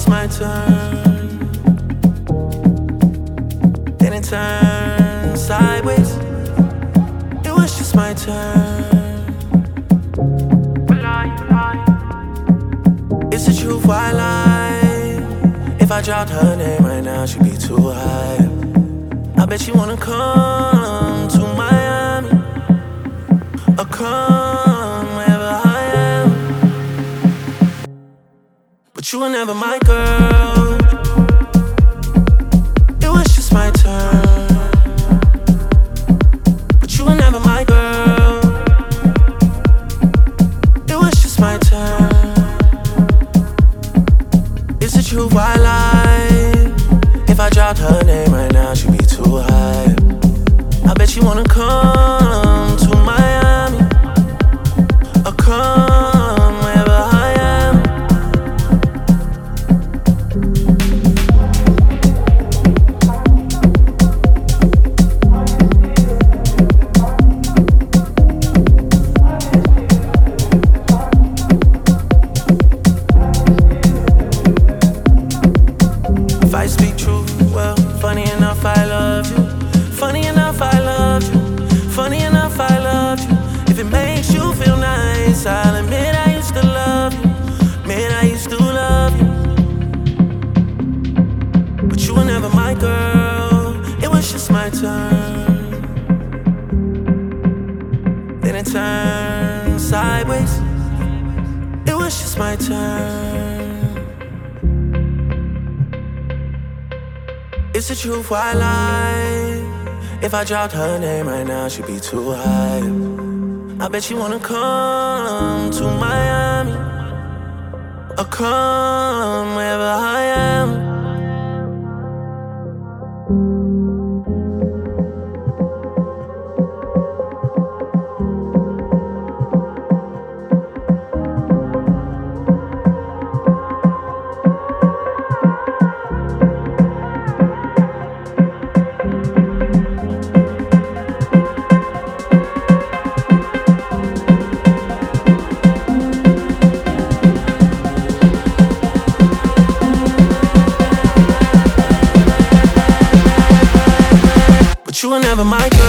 just my turn. Then it turned sideways. It was just my turn. It's the truth, why lie? If I dropped her name right now, she'd be too high. I bet you wanna come to Miami, or come wherever I am. But you were never my girl. It was just my turn. But you were never my girl. It was just my turn. It's the truth, why lie? If I dropped her name right now, she'd be too high. I bet you wanna come to Miami, or come wherever I am. If I speak truth, well, funny enough, I love you. Funny enough, I love you. Funny enough, I love you. If it makes you feel nice, I'll admit I used to love you. Man, I used to love you. But you were never my girl. It was just my turn. Then it turned sideways. It was just my turn. It's the truth, why lie? If I dropped her name right now, she'd be too high. I bet you wanna come to Miami, or come wherever I am. You were never my girl.